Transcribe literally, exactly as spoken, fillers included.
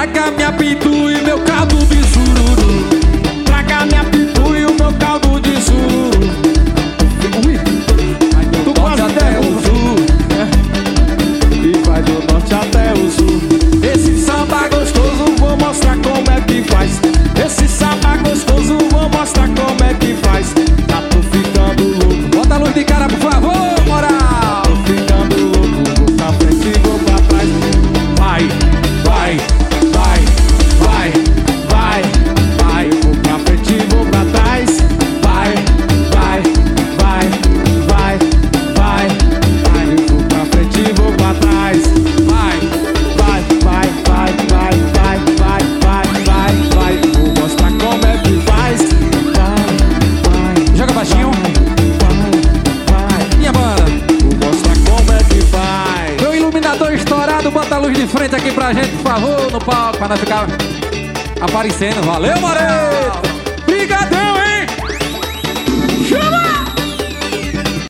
Traga minha pitu e meu caldo de sururu. Traga minha pitu e o meu caldo de sururu. Ui, vai do tu norte até o sul, e vai do norte até o sul. Esse samba gostoso vou mostrar como é que faz. Esse samba gostoso vou mostrar como é que faz. Já tô ficando louco. Bota a luz de cara, por favor, moral. Tô ficando louco, vou pra frente e vou pra trás. Vai, vai, vai, vai, vai, vai. Vou pra frente e vou pra trás. Vai, vai, vai, vai, vai, vai. Vou pra frente e vou pra trás. Vai, vai, vai, vai, vai, vai, vai, vai, vai, vai. Vou mostrar como é que faz. Vai, vai. Joga baixinho. Vai, vai. Minha banda. Vou mostrar como é que faz. Meu iluminador estourado, bota a luz de frente aqui pra gente, por favor, no palco, pra não ficar aparecendo. Valeu, Moreno!